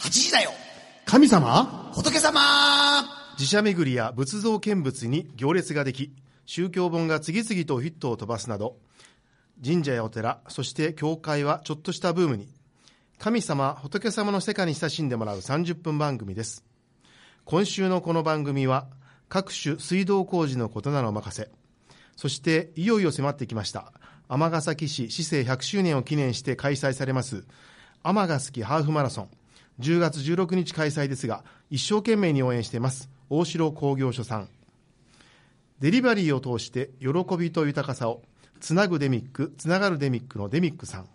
8時だよ神様仏様。 寺社巡りや仏像見物に行列ができ、宗教本が次々とヒットを飛ばすなど、神社やお寺、そして教会はちょっとしたブームに。神様、仏様の世界に親しんでもらう30分番組です。今週のこの番組は、各種水道工事のことなのお任せ。そしていよいよ迫ってきました、尼崎市市政100周年を記念して開催されます尼崎ハーフマラソン、10月16日開催ですが、一生懸命に応援しています大城工業所さん。デリバリーを通して喜びと豊かさをつなぐデミック、つながるデミックのデミックさん。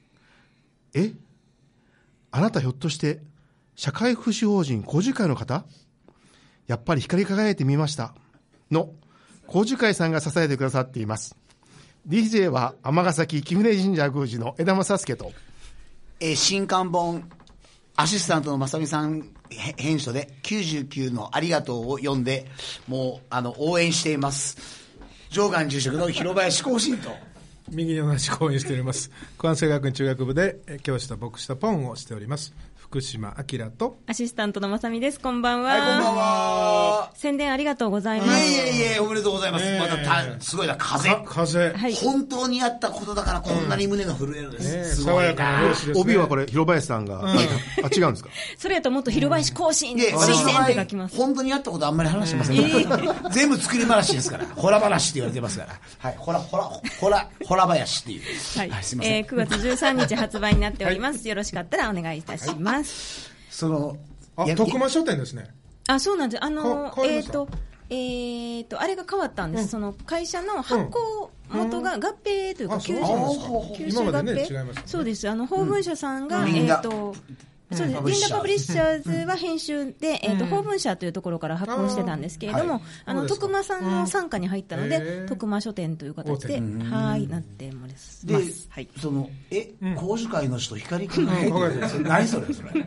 あなたひょっとして社会福祉法人工事会の方？やっぱり光り輝いてみましたの工事会さんが支えてくださっています。 DJ は尼崎貴船神社宮司の枝正助と、 新刊本アシスタントの正美さん編書で99のありがとうを読んで、もう応援しています上岸住職の広林光信と、 右に同じ講演しております関西学院中学部で教師と牧師とポンをしております福島明と、 アシスタントの正美です。こんばんは。 はい、こんばんは。 宣伝ありがとうございます。 いえおめでとうございます。またすごいな、風、 はい、 本当にあったことだからこんなに胸が震えるんです、すご爽いやかな様子ですね。 帯はこれ広林さんが、違うんですか？ それやともっと広林更新で、 推薦って書きます。 本当にあったことあんまり話してません、全部作り話ですから、ホラ話って言われてますから、はい、ホラ林っていう、 はいはい、すいません。 9月13日発売になっております、よろしかったらお願いいたします。 徳間書店ですね。 そうなんです。 変わりました？ あれが変わったんです。その会社の発行元が合併というか、吸収合併。そうです。法文書さんがそうです。リンダパブリッシャーズは編集で、法文社というところから発行してたんですけれども、徳間さんの傘下に入ったので、徳間書店という形で、なってます。 で、工事会の人、光り輝いてる。何それ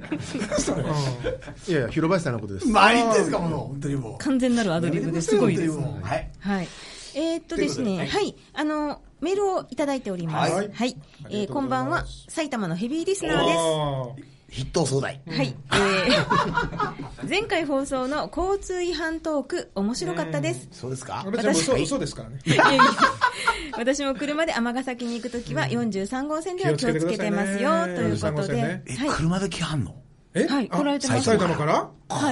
いや、広林さんのことです。 何言ってんですか、もう、本当にもう。 完全なるアドリブですごいです。 はい。 ですね、はい、メールをいただいております。はい。こんばんは、埼玉のヘビーリスナーです。 筆頭総大。 はい。前回放送の交通違反トーク、面白かったです。 そうですか？ 嘘ですからね。 私も車で尼崎に行くときは43号線では気をつけてますよ、ということで。 車で来はんの？ はい、来られてます。 埼玉から？ はい。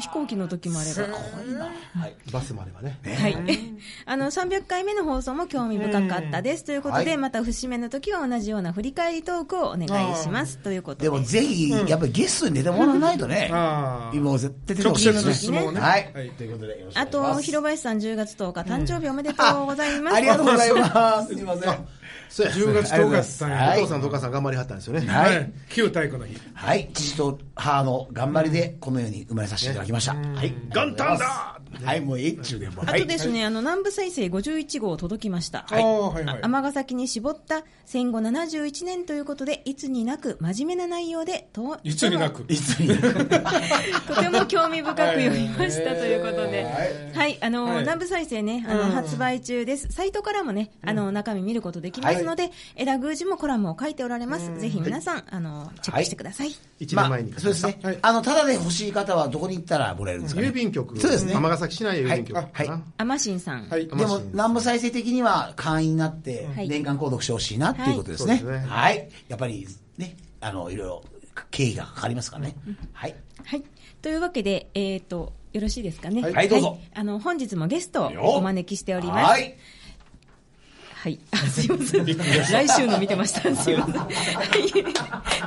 飛行機の時もあれば。 すごいな。 バスもあればね。 はい。300回目の放送も興味深かったです。ということで、また節目の時は同じような振り返りトークをお願いします。ということで。 でもぜひ、やっぱりゲストに出てもらわないとね。今絶対出てほしいですね。 直接質問をね。 はい。ということでよろしくお願いします。 あと、広林さん10月10日、誕生日おめでとうございます。 ありがとうございます。すみません。 10月10日さんや。 お父さんとお母さん頑張りはったんですよね。 はい。 旧体育の日。 はい。父と母の頑張りでこの世に生まれさせていただきました。はい。 元旦だ。 はい、もう一中でも。 あとですね、南部再生51号届きました。尼崎に絞った戦後71年ということで、いつになく真面目な内容で、 いつになくとても興味深く読みましたということで、はい、南部再生ね、発売中です。サイトからもね、中身見ることできますので、枝宮司もコラムを書いておられます。ぜひ皆さん、チェックしてください。 1年前に。 そうですね。ただで欲しい方はどこに行ったらもらえるんですか？ 郵便局。 そうですね。 尼崎市内郵便局。 はい。 尼新さん。 でも、南部再生的には会員になって、年間購読してほしいなっていうことですね。はい。やっぱりね、いろいろ経費がかかりますからね。はい。 はい。というわけで、よろしいですかね。 はい、どうぞ。 本日もゲストをお招きしております。はい。はい。すいません。来週の見てました。すいません。はい。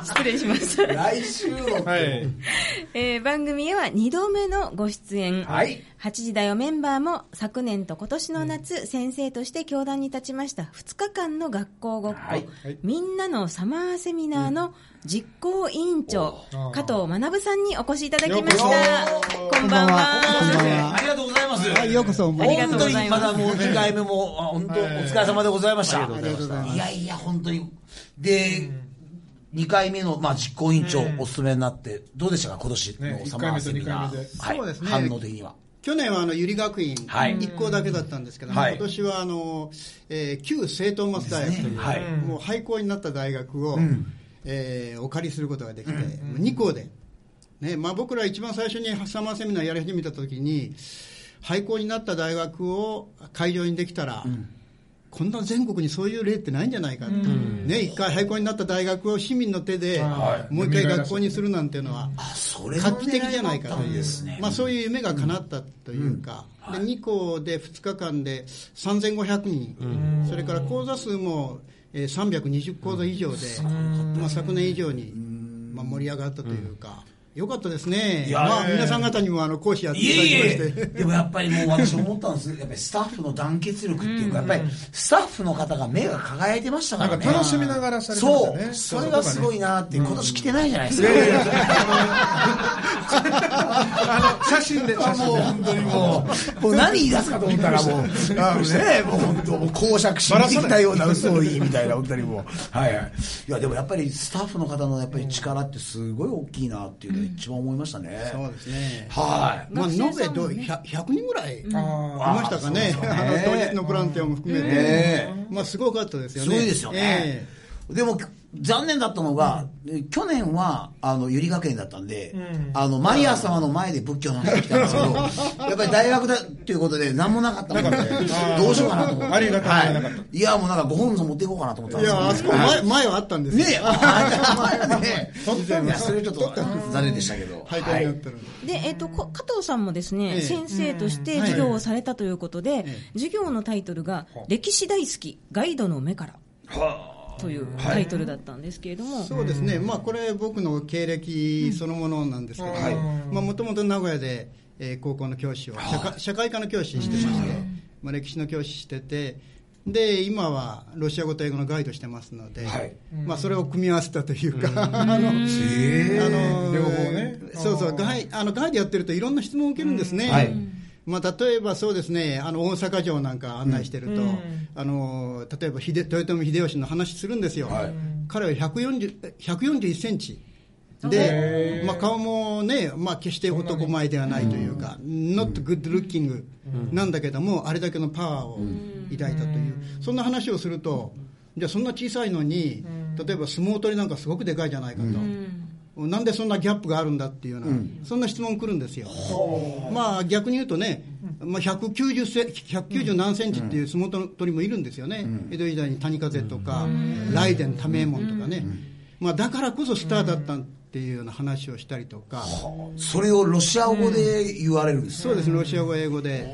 失礼しました。 来週の。 はい。 番組へは2度目のご出演。 はい。 8時だよメンバーも昨年と今年の夏、先生として教壇に立ちました2日間の学校ごっこ、みんなのサマーセミナーの実行委員長、加藤学さんにお越しいただきました。こんばんは。 ありがとうございます。 ようこそ。 ありがとうございます。 まだもう2回目も、本当お疲れ様でございました。 ありがとうございます。 いやいや、本当に。で、2回目の、実行委員長お務めになって、どうでしたか、今年のサマーセミナー。 そうですね。 反応的には。 去年はゆり学院1校だけだったんですけども、今年は旧聖トーマス大学という、もう廃校になった大学を、お借りすることができて、2校でね、僕ら一番最初にサマーセミナーやり始めた時に、廃校になった大学を会場にできたら、こんな全国にそういう例ってないんじゃないかと、一回廃校になった大学を市民の手でもう一回学校にするなんていうのは画期的じゃないかという、そういう夢が叶ったというか、で2校で2日間で3500人、それから講座数も320講座以上で、昨年以上に盛り上がったというか、よかったですね。皆さん方にも講師やっていただきまして。 でもやっぱりもう私思ったんです。やっぱりスタッフの団結力っていうか、やっぱりスタッフの方が目が輝いてましたからね。 なんか楽しみながらされてましたね。 そう。それがすごいなって、今年来てないじゃないですか。 写真で。 もう本当にもう何言い出すかと思ったらもう、もう本当、公爵しに来たような嘘を言いみたいな、本当にもう。はいはい。いや、でもやっぱりスタッフの方のやっぱり力ってすごい大きいなっていうのが一番思いましたね。 そうですね。 はい。 延べ100人ぐらいいましたかね。当日のボランティアも含めて。すごかったですよね。 すごいですよね。でも残念だったのが、去年は百合学園だったんで、マリア様の前で仏教の話が来たんですけど、やっぱり大学だっていうことで何もなかったので、どうしようかなと思って。 ありがたいなかった。 いや、もうなんかご本尊持っていこうかなと思ったんですけど。 いや、あそこ前はあったんですよ。 ね、前はね。それちょっと残念でしたけど。 はい。 で、加藤さんもですね、先生として授業をされたということで、授業のタイトルが、歴史大好きガイドの目から。というタイトルだったんですけれども、 そうですね、これ僕の経歴そのものなんですけど、もともと名古屋で、高校の教師を社会科の教師してまして、歴史の教師してて、で今はロシア語と英語のガイドしてますので、それを組み合わせたというか、両方ね、 そうガイドやってるといろんな質問を受けるんですね。例えばそうですね、大阪城なんか案内してると、例えば豊臣秀吉の話するんですよ。彼は141センチで、顔もね、決して男前ではないというか、not good looking なんだけども、あれだけのパワーを抱いたという、そんな話をすると、じゃあそんな小さいのに、例えば相撲取りなんかすごくでかいじゃないかと。なんでそんなギャップがあるんだっていうような、そんな質問来るんですよ。逆に言うとね、190何センチっていう相撲取りもいるんですよね。江戸時代に谷風とか、雷電、多名門とかね。だからこそスターだったっていうような話をしたりとか。 それをロシア語で言われるんですか？ そうですね、ロシア語、英語で。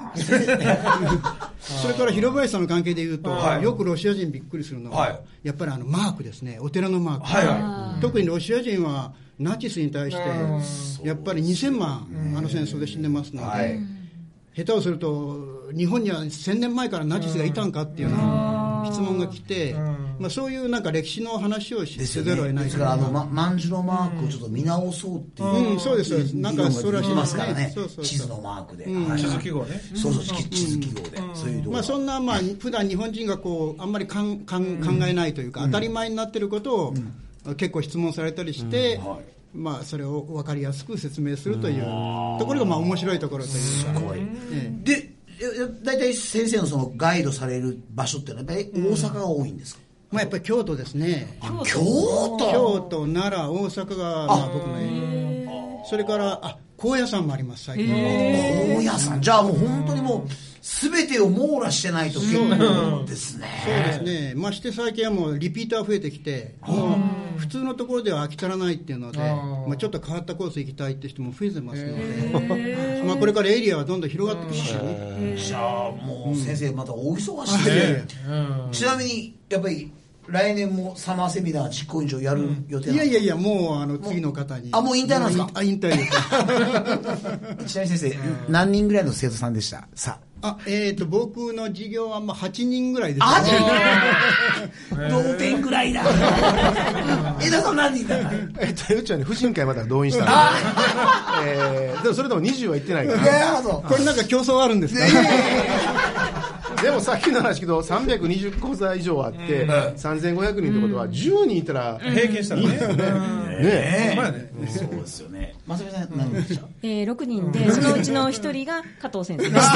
それから広林さんの関係で言うと、よくロシア人びっくりするのは、やっぱりマークですね、お寺のマーク。特にロシア人はナチスに対してやっぱり2000万戦争で死んでますので、下手をすると日本には1000年前からナチスがいたんかっていうような質問が来て、そういうなんか歴史の話をせざるを得ない。 ですから万字のマークをちょっと見直そうっていう、 そうですそうです、なんかそうらしいますからね。地図のマークで、 地図記号ね。 そうそう、地図記号で、そういうところ。 そんな普段日本人があんまり考えないというか、当たり前になっていることを結構質問されたりして、それを分かりやすく説明するというところが面白いところという。 すごい。で、大体先生のそのガイドされる場所ってのはやっぱり大阪が多いんですか？ やっぱり京都ですね。 京都、 奈良、大阪が僕のエリア。それから高野山もあります、最近。 高野山、じゃあもう本当にもう全てを網羅してないと結構ですね。 そうですね。まして最近はもうリピーター増えてきて、もう普通のところでは飽き足らないっていうので、ちょっと変わったコース行きたいって人も増えてますので、これからエリアはどんどん広がってきますよね。 じゃあもう先生また大忙しいで、ちなみにやっぱり来年もサマーセミナー実行委員長やる予定なんですか？ いやもう次の方に。 もう引退なんですか？ 引退です。 ちなみに先生、何人ぐらいの生徒さんでした？ 僕の授業は8人ぐらいです。 同点ぐらいだ。江田さん何人だ？ うちはね、婦人会まだ動員したんで。でもそれでも20は行ってないから。 これなんか競争あるんですか？ でもさっきの話けど320口座以上あって3500人ってことは10人いたら平均したらね。 いいですよね。 そうですよね。まさみさん何人でした ？6人で、そのうちの1人が加藤先生でした。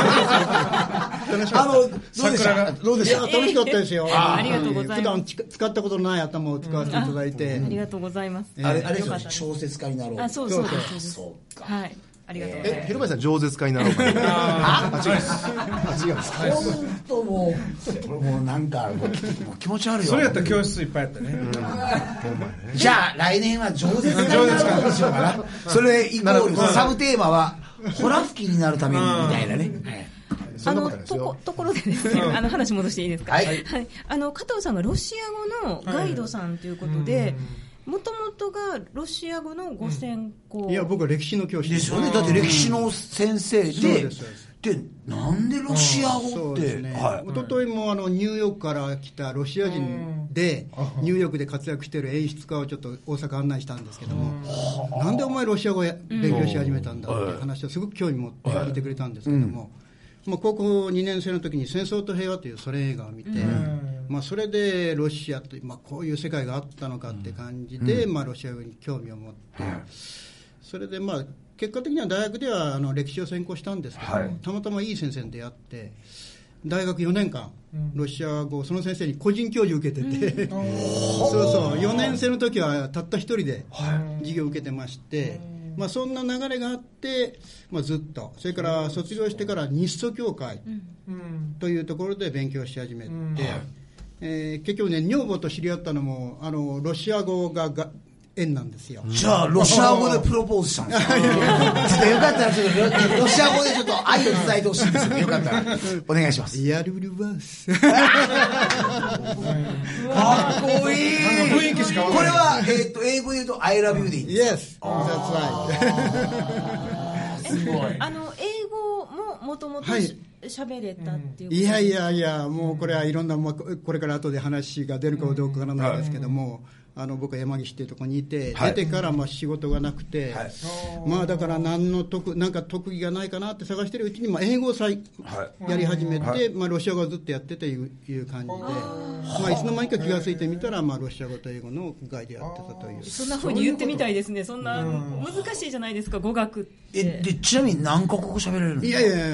どうでしたどうでした？ 楽しかったですよ。 ありがとうございます。 普段使ったことのない頭を使わせていただいて。 ありがとうございます。 あれですよ、小説家になろう。 あ、そうです。 そうか。 はい。ありがとうございます。 広林さん饒舌家になろうか。違うんですか。 本当もうなんかもう気持ち悪いよ。 それやったら教室いっぱいやったね。 じゃあ来年は饒舌家になろうにしようかな。それイコールサブテーマはホラ吹きになるためにみたいなね。 ところでですね、話戻していいですか。はい。加藤さんがロシア語のガイドさんということで。もともとがロシア語のご専攻、 いや僕は歴史の教師ですよね。だって歴史の先生で、でなんでロシア語って、 一昨日もニューヨークから来たロシア人でニューヨークで活躍している演出家をちょっと大阪案内したんですけども、なんでお前ロシア語勉強し始めたんだっていう話をすごく興味持って聞いてくれたんですけども、高校2年生の時に戦争と平和というソ連映画を見て、それでロシアという、こういう世界があったのかって感じで、ロシア語に興味を持って、それで結果的には大学では歴史を専攻したんですけども、たまたまいい先生に出会って大学4年間ロシア語その先生に個人教授受けてて、そう4年生の時はたった一人で授業を受けてまして、そんな流れがあって、ずっとそれから卒業してから日ソ協会というところで勉強し始めて、結局ね女房と知り合ったのもロシア語が縁なんですよ。 じゃあロシア語でプロポーズしたんですか？ちょっとよかったらちょっとロシア語でちょっと愛を伝えてほしいんですけど、よかったらお願いします。 やるるわす。 かっこいい。 雰囲気しか分からない。 これは英語で言うと I love you でいいんですか？ Yes, that's right. すごい。 英語ももともと喋れたっていうこと。 いやもうこれはいろんなこれから後で話が出るかどうかわからないですけども。僕は山岸っていうところにいて、出てから仕事がなくて、だからなんか特技がないかなって探してるうちに英語をやり始めて、ロシア語をずっとやってという感じで、いつの間にか気がついてみたら、ロシア語と英語のガイドやってたという。 そんな風に言ってみたいですね。そんな難しいじゃないですか、語学って。 でちなみに何カ国語喋れるんですか？ いや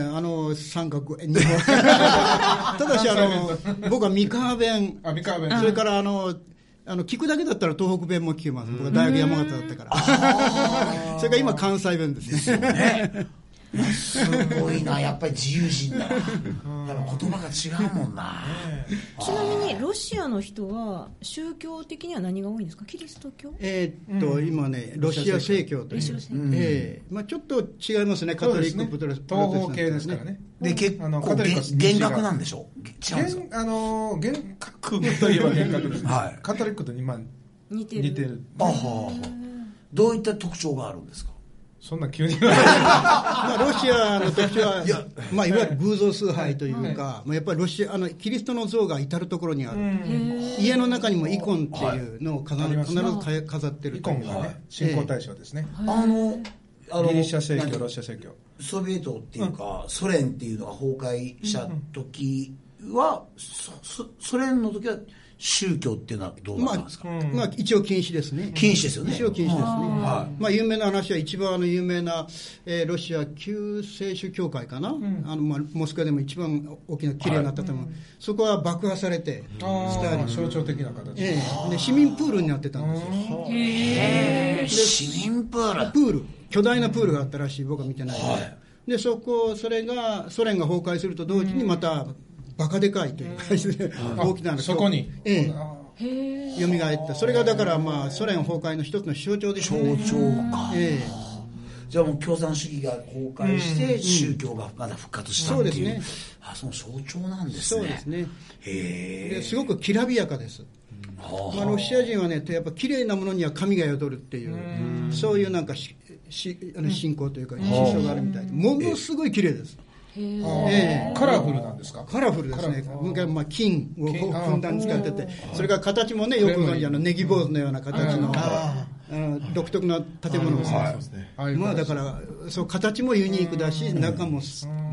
3カ国ただし僕は三河弁、それから聞くだけだったら東北弁も聞けます。僕は大学山形だったからそれから今関西弁ですね。すごいな、やっぱり自由人だな。やっぱ言葉が違うもんな。 ちなみにロシアの人は宗教的には何が多いんですか？キリスト教？ 今ねロシア正教という、ちょっと違いますね。カトリック、プロテスタント、 東方系ですからね。 で結構厳格なんでしょ？ 厳格といえば厳格です、カトリックと似てる。 どういった特徴があるんですか？ そんな急にロシアの特徴は、いわゆる偶像崇拝というか、やっぱりキリストの像が至るところにある。家の中にもイコンっていうのを必ず飾ってる。 イコンが信仰対象ですね。ギリシャ正教、ロシア正教。 ソビエトっていうか、ソ連っていうのが崩壊した時は、ソ連の時は宗教っていうのはどうなんですか？ 一応禁止ですね。 禁止ですよね。 一応禁止ですね。有名な話は一番有名な、ロシア旧聖書教会かな、モスクワでも一番大きな綺麗になったと思う、そこは爆破されて象徴的な形で市民プールになってたんですよ。 市民プール、 巨大なプールがあったらしい。僕は見てないで、それがソ連が崩壊すると同時にまたバカでかいという感じで、大きなそこに蘇った。それがだからソ連崩壊の一つの象徴でしょうね。 象徴か。じゃあもう共産主義が崩壊して宗教がまだ復活したっていう、そうですね。その象徴なんですね。 そうですね。ですごくきらびやかです。ロシア人はね、やっぱ綺麗なものには神が宿るっていう、そういうなんか信仰というか思想があるみたいで、ものすごい綺麗です。 カラフルなんですか？ カラフルですね。金をふんだんに使ってて、それから形もね、よくご存知ネギ坊主のような形の独特な建物ですね。だからそう形もユニークだし、中も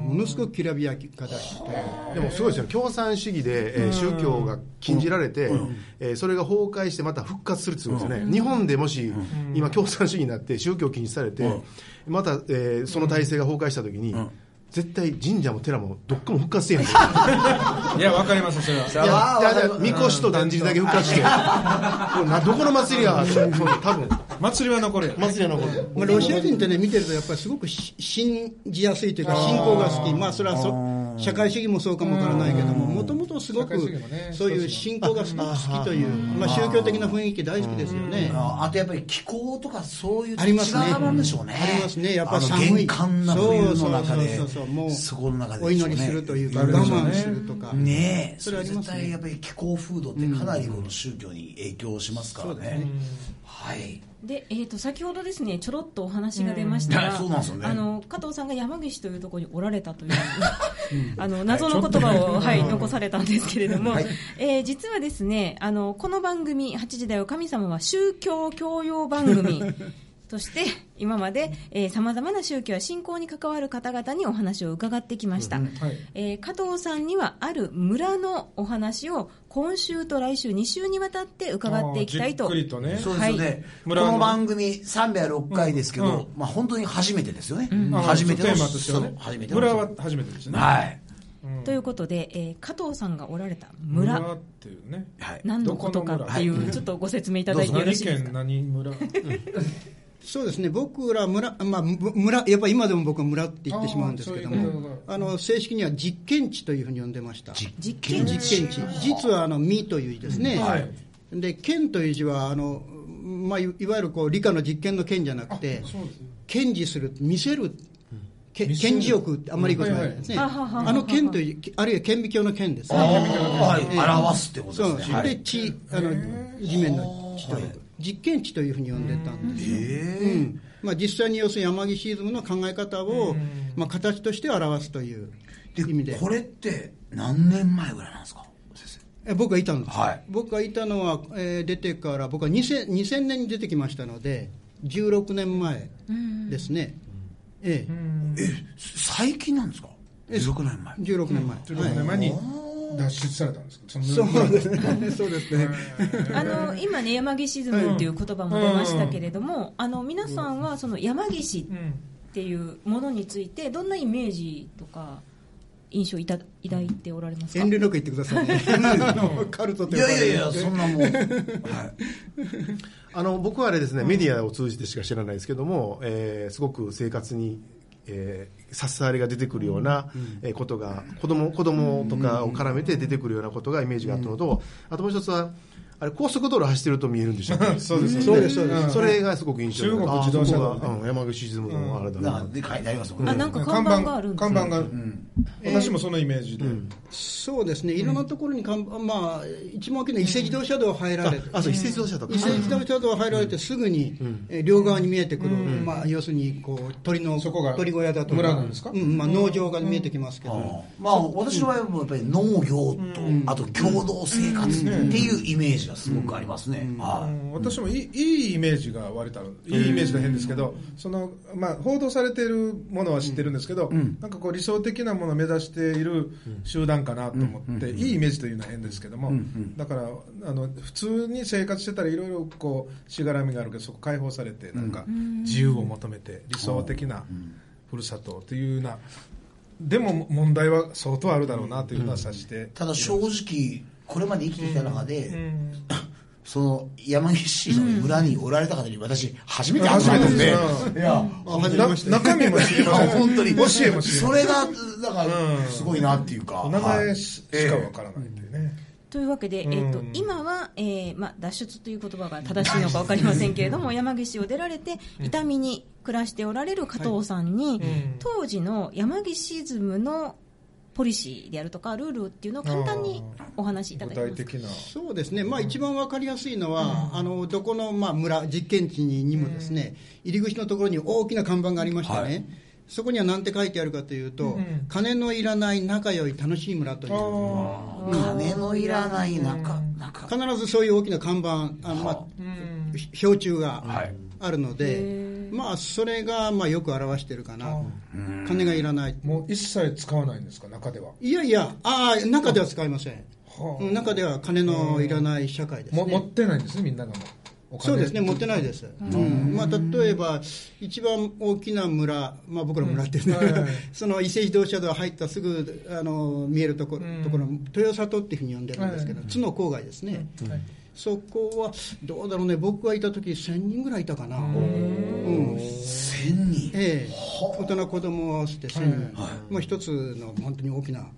ものすごくきらびやかだし、 でもすごいですよね、共産主義で、宗教が禁じられて、それが崩壊してまた復活するってことですね、日本でもし、今共産主義になって宗教禁止されて、また、その体制が崩壊したときに、絶対神社も寺もどっかも復活せえへんいや、わかります、それは。 いや、みこしとだんじりだけ復活してどこの祭りが多分祭りは残るよ、ね、 祭りは残る、 まあ、ロシア人ってね見てるとやっぱりすごく信じやすいというか信仰が好き、まあそれは社会主義もそうかもわからないけども、もともとすごくそういう信仰がすごく好きという、まあ、宗教的な雰囲気大好きですよね。 あとやっぱり気候とかそういうありますね、 なんでしょうね。 ありますね、やっぱ寒い厳寒な冬の中でもうそこの中でお祈りするというか、我慢するとかね、 それありますね。 絶対やっぱり気候風土ってかなりこの宗教に影響しますからね。はい。 で、先ほどですね、ちょろっとお話が出ましたが、 そうなんですよね、 加藤さんが山岸というところにおられたという謎の言葉を、残されたんですけれども、実はですね、この番組8時だよ神様は宗教教養番組として今までさまざまな宗教や信仰に関わる方々にお話を伺ってきました、加藤さんにはある村のお話を今週と来週2週にわたって伺っていきたいと。 じっくりとね。 そうですよね、この番組306回ですけど、まあ、本当に初めてですよね、初めてのテーマとしてはね、村は初めてですね。 はい、 ということで、加藤さんがおられた村っていうね、 何のことかっていう、ちょっとご説明いただいてよろしいですか。 何村そうですね、僕ら村、まあ、村、やっぱり今でも僕は村って言ってしまうんですけども、正式には実験地というふうに呼んでました。 実験地。 実は実という字ですね。で、県という字はまあ、いわゆるこう理科の実験の県じゃなくて、検事する、見せる、検事欲ってあんまりいいことないですね。県という、あるいは顕微鏡の県ですね。 表すってことですね。 そうで、地面の地という。実験地というふうに呼んでたんですよ。まあ、実際に要するに山岸イズムの考え方を、まあ、形として表すという意味で。 これって何年前ぐらいなんですか、先生。 僕がいたんです、僕がいたのは、出てから僕は2000年に出てきましたので16年前ですね。 最近なんですか。16年前。 16年前に脱出されたんですか。 そうですね。そうですね。 今ね、山岸イズムっていう言葉も出ましたけれども、皆さんはその山岸っていうものについてどんなイメージとか印象を抱いておられますか。 遠慮なく言ってくださいね。カルトといやそんなもん。 僕はあれですね、メディアを通じてしか知らないですけども、すごく生活に差し障りが出てくるようなことが、子供とかを絡めて出てくるようなことがイメージがあったのと、あともう一つはあれ高速道路走ってると見えるんでしょうか。 そうです。 それがすごく印象的。 中国自動車道山口イズムのあれだな。 で書いてありますもんね。 なんか看板があるんですか。 看板が、私もそのイメージで。 そうですね。いろんなところにまあ一番大きな伊勢自動車道入られて、 そう伊勢自動車道。 伊勢自動車道入られてすぐに両側に見えてくる、まあ要するにこう鳥小屋だとか、 村なんですか。 まあ農場が見えてきますけど、 まあ私の場合はやっぱり農業とあと共同生活っていうイメージがすごくあります。 私もいいイメージが割とある。いいイメージは変ですけど、まあ、報道されているものは知ってるんですけど、なんかこう理想的なものを目指している集団かなと思って、いいイメージというのは変ですけども、だから普通に生活してたらいろいろこうしがらみがあるけど、そこ解放されてなんか自由を求めて理想的なふるさとというような、でも問題は相当あるだろうなというのは察して、 ただ正直これまで生きてきた中で、その山岸の村におられた方に私初めて会ったので、 中身も知りません。 本当に教えも知りません。 それがだからすごいなっていうか、 名前しかわからないというね。 というわけで、今は、まあ、脱出という言葉が正しいのか分かりませんけれども山岸を出られて伊丹に暮らしておられる加藤さんに、当時の山岸イズムのポリシーであるとかルールっていうのを簡単にお話しいただけますか。 具体的な。 そうですね、まあ、一番分かりやすいのは、どこの、まあ、村実験地にもですね、入り口のところに大きな看板がありましてね、そこには何て書いてあるかというと、金のいらない仲良い楽しい村という、 金のいらない仲必ずそういう大きな看板、まあ、標柱があるので、 まあそれがまあよく表しているかな。金がいらない。 もう一切使わないんですか、中では。 いやいや、中では使いません。中では金のいらない社会ですね。 持ってないんですね、みんながもう。 そうですね、持ってないです。まあ、例えば、一番大きな村、まあ、僕ら村っていうね、その伊勢自動車道入ったすぐ見えるところ、豊里っていうふうに呼んでるんですけど、津の郊外ですね。そこはどうだろうね、僕がいた時1000人ぐらいいたかな。 1000人、 大人子供を合わせて1000人、まあ、一つの本当に大きな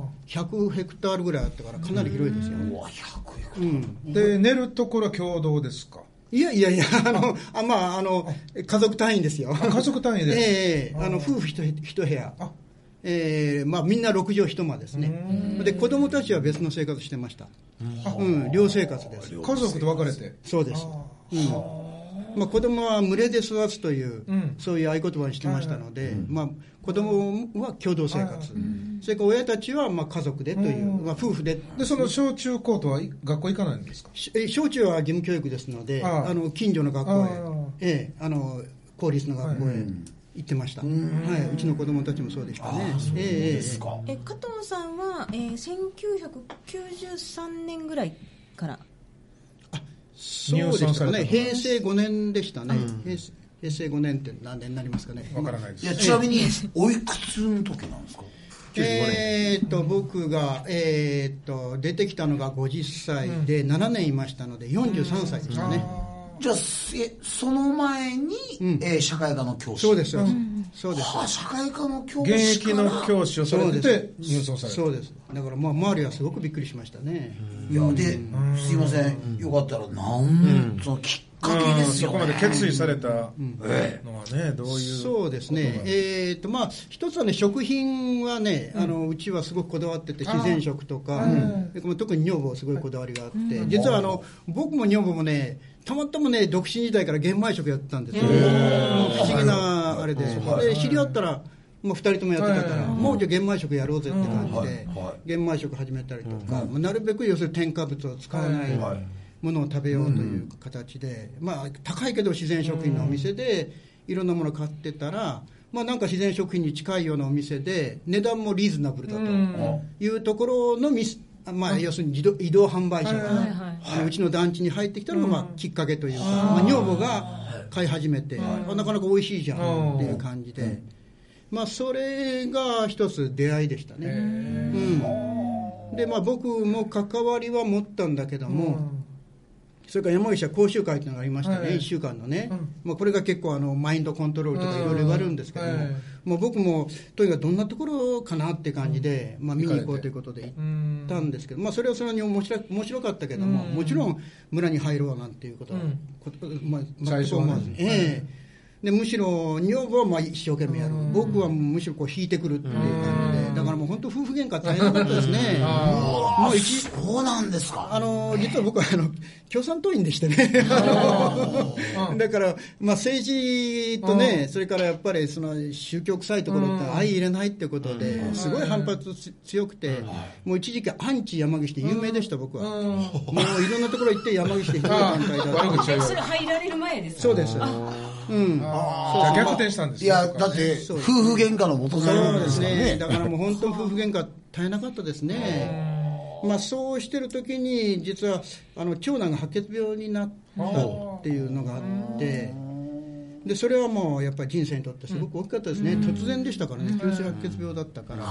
100ヘクタールぐらいあったからかなり広いですよ。 100ヘクタール、 で寝るところは共同ですか？ いや、まあ、家族単位ですよ。 家族単位で、 夫婦一部屋、まあ、みんな6畳一間ですね。で子供たちは別の生活してました。寮生活です。 家族と別れて。 そうです。まあ、子供は群れで育つという、そういう合言葉にしてましたので、まあ、子供は共同生活、それから親たちはまあ家族でという、まあ、夫婦で。 でその小中高とは学校行かないんですか？ 小中は義務教育ですので、近所の学校へ、公立の学校へ行ってました。うちの子供たちもそうでしたね。 加藤さんは、1993年ぐらいからそうでしたね、平成5年でしたね。平成5年って何年になりますかね。 わからないです。 いや、ちなみにおいくつの時なんですか？ 僕が、出てきたのが50歳で7年いましたので43歳でしたね。 じゃあその前に、社会科の教師。 そうです、そうです。 社会科の教師現役の教師をされて入村された。 そうです。だからまあ周りはすごくびっくりしましたね。 いやですいません、よかったらそのきっかけですよね。 そこまで決意されたのはね、どういう。 そうですね。まあ一つはね、食品はね、うちはすごくこだわってて、自然食とか、特に女房すごいこだわりがあって、実は僕も女房もね、たまたまね、独身時代から玄米食やってたんですよ。不思議なあれで、知り合ったらもう2人ともやってたから、もうじゃあ玄米食やろうぜって感じで玄米食始めたりとか、なるべく要するに添加物を使わないものを食べようという形で、まあ高いけど自然食品のお店でいろんなもの買ってたら、まあなんか自然食品に近いようなお店で値段もリーズナブルだというところのまあ、要するに移動販売車がうちの団地に入ってきたのがまあきっかけというか、まあ、女房が買い始めて、なかなか美味しいじゃんっていう感じで、まあ、それが一つ出会いでしたね。で、まあ、僕も関わりは持ったんだけども、それから山口は講習会というのがありましたね、1週間のね、まあ、これが結構マインドコントロールとかいろいろ言われるんですけども、もう僕もとにかくどんなところかなって感じで、まあ、見に行こうということで行ったんですけど、まあ、それはそれに面白かったけども、もちろん村に入ろうなんていうことは、まあ、全く思わずに。でむしろ女房はまあ一生懸命やる、僕はむしろこう引いてくるっていう感じで、だからもう本当夫婦喧嘩大変なかったですね。 そうなんですか。 実は僕は共産党員でしてねだから、まあ、政治とね、それからやっぱりその宗教臭いところって相入れないってことですごい反発強くて、もう一時期アンチ山岸で有名でした、僕は。もういろんなところ行って山岸でひどい団体だと。それ入られる前ですか？ そうです。 逆転したんです。 いや、だって夫婦喧嘩の元になるんですからね。 だからもう本当夫婦喧嘩大変なかったですね。まあ、そうしてる時に実は長男が白血病になったっていうのがあって、でそれはもうやっぱり人生にとってすごく大きかったですね。突然でしたからね、急性白血病だったから。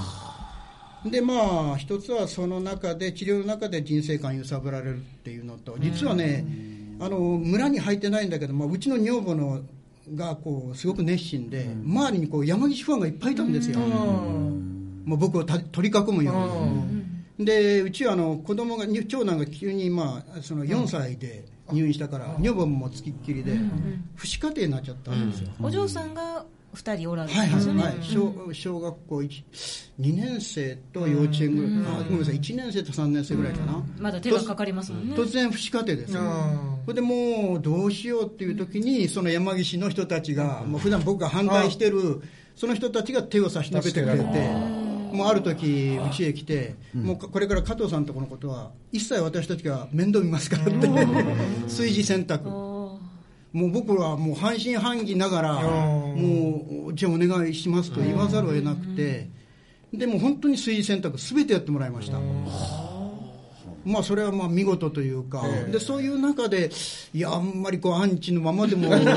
でまあ一つはその中で治療の中で人生観揺さぶられるっていうのと、実はね村に入ってないんだけど、まあ、うちの女房がこうすごく熱心で、周りにこう山岸ファンがいっぱいいたんですよ。もう僕を取り囲むように。でうちは子供が長男が急に、まあ、その4歳で入院したから、女房もつきっきりで父子家庭になっちゃったんですよ。 お嬢さんが2人おられるんですよね。 小学校2年生と幼稚園ぐらい、ごめんなさい、1年生と3年生ぐらいかな。 まだ手がかかりますもんね。 突然父子家庭ですよ。それでもうどうしようっていう時に、その山岸の人たちが、もう普段僕が反対してるその人たちが手を差し伸べてくれて、もうある時うちへ来て、もうこれから加藤さんとこのことは一切私たちが面倒見ますからって炊事洗濯、ももう僕はもう半信半疑ながら、もうじゃあお願いしますと言わざるを得なくて、でも本当に炊事洗濯すべてやってもらいました。まあそれはまあ見事というか、でそういう中でいやあんまりこうアンチのままでもいやそら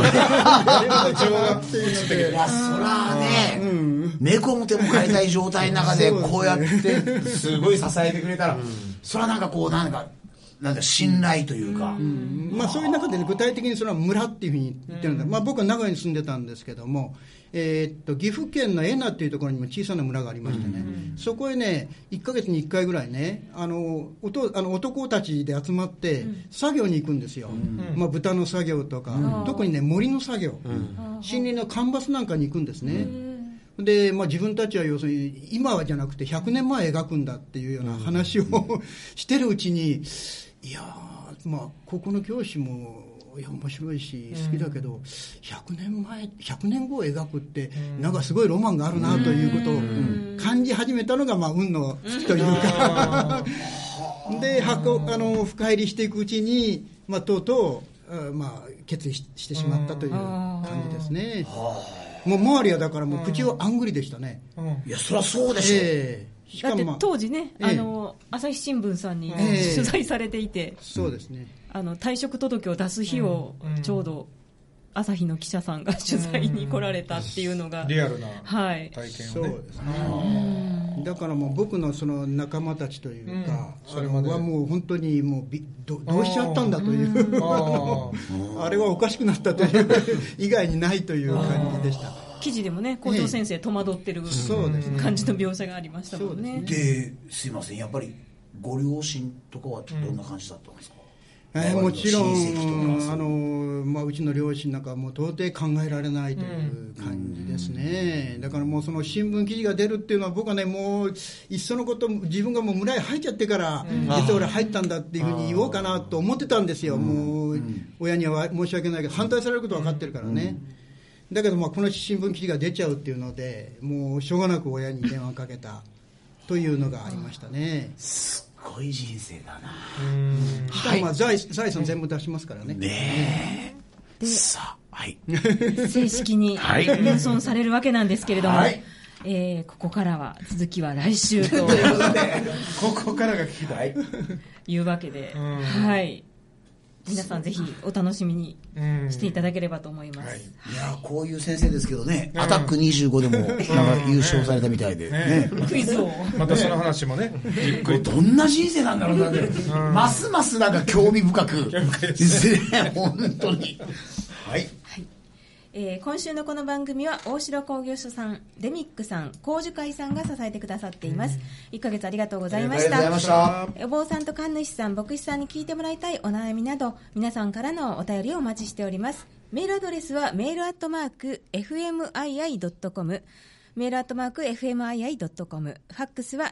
ね、猫も手も変えたい状態の中でこうやってすごい支えてくれたら、それはなんかこうなんか信頼というか、 まあそういう中で、ね、具体的にそれは村っていうふうに言ってるんだ、まあ僕は名古屋に住んでたんですけども、岐阜県の恵那っていうところにも小さな村がありましてね、そこへね1ヶ月に1回ぐらいね男たちで集まって作業に行くんですよ、まあ、豚の作業とか、特にね森の作業、森林の間伐なんかに行くんですね。でまあ、自分たちは要するに今はじゃなくて100年前描くんだっていうような話をしてるうちに、いやまあここの教師もいや面白いし好きだけど、100年後を描くってなんかすごいロマンがあるなということを感じ始めたのが、まあ運の尽きというかで深入りしていくうちに、まあ、とうとう、まあ、決意してしまったという感じですね。もう周りはだからもう口をあんぐりでしたね。 いやそりゃそうでしょだって当時ね、朝日新聞さんに取材されていて、 そうですね、 退職届を出す日をちょうど朝日の記者さんが取材に来られたっていうのが、 リアルな体験をね、 そうですね。だからもう僕のその仲間たちというか、それはもう本当にもうどうしちゃったんだというあれはおかしくなったという以外にないという感じでした。 記事でもね校長先生戸惑ってる感じの描写がありましたもんね。 ですいません、やっぱりご両親とかはどんな感じだったんですか？ もちろんまあ、うちの両親なんかはもう到底考えられないという感じですね。だからもうその新聞記事が出るっていうのは僕はねもういっそのこと自分がもう村へ入っちゃってから実は俺入ったんだっていうふうに言おうかなと思ってたんですよ。もう親には申し訳ないけど反対されることは分かってるからね。だけどまあこの新聞記事が出ちゃうっていうのでもうしょうがなく親に電話をかけたというのがありましたね。 すごい人生だな。 しかもまあ財産全部出しますからね。 ねえ。さあ、はい。 正式に入村されるわけなんですけれども、ここからは続きは来週とここからが聞きたいいうわけで、はい。皆さんぜひお楽しみにしていただければと思います。 いやこういう先生ですけどね、アタック25でもなんか優勝されたみたいで、 クイズをまたその話もねじっくりどんな人生なんだろうなって、ますますなんか興味深く本当に。はい。 今週のこの番組は大城工業所さん、デミックさん、工樹会さんが支えてくださっています。1ヶ月ありがとうございました。お坊さんと神主さん、牧師さんに聞いてもらいたいお悩みなど皆さんからのお便りをお待ちしております。メールアドレスはmail@fmii.com、メール@fmii.com、ファックスは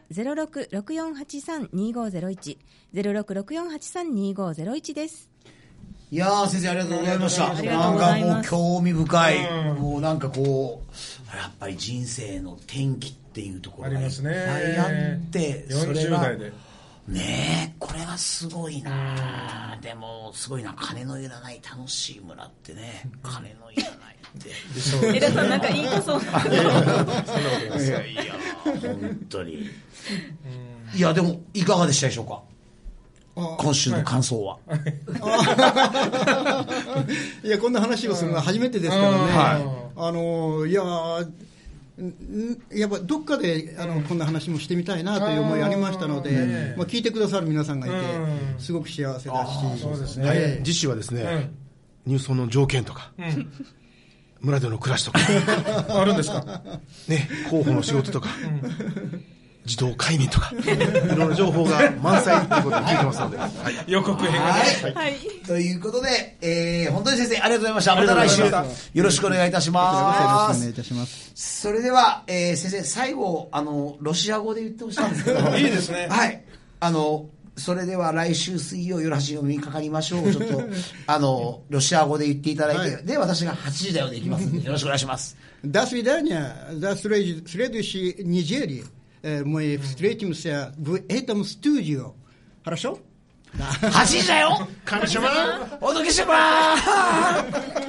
0664832501、0664832501です。 いやー先生ありがとうございました。なんかもう興味深い、もうなんかこうやっぱり人生の転機っていうところがいっぱいあって、それがねえこれはすごいな。でもすごいな、金のいらない楽しい村ってね、金のいらないってエラさんなんか言いたそう。いや本当に。いやでもいかがでしたでしょうか、今週の感想は。 いやこんな話をするのは初めてですからね。いややっぱどっかでこんな話もしてみたいなという思いありましたので、まあ、聞いてくださる皆さんがいてすごく幸せだし、 次週はですね、入村の条件とか、村での暮らしとかあるんですかね、候補の仕事とか、自動快眠とかいろんな情報が満載ということを聞いてますので、 予告編がね。 ということで、本当に先生ありがとうございました。また来週よろしくお願いいたします。 よろしくお願いいたします。 それでは、先生最後ロシア語で言ってほしいんですけど。 いいですね。 はい。それでは来週水曜夜8時にお耳にかかりましょう。ちょっとロシア語で言っていただいて、で私が8時だよでいきますのでよろしくお願いします。 До свидания. До следующей недели. Мы встретимся в этом студио. Хорошо? 8時だよ。 神様。 おどけしまー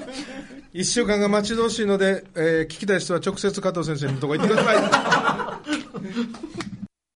1週間が待ち遠しいので、聞きたい人は直接加藤先生のとこ行ってください。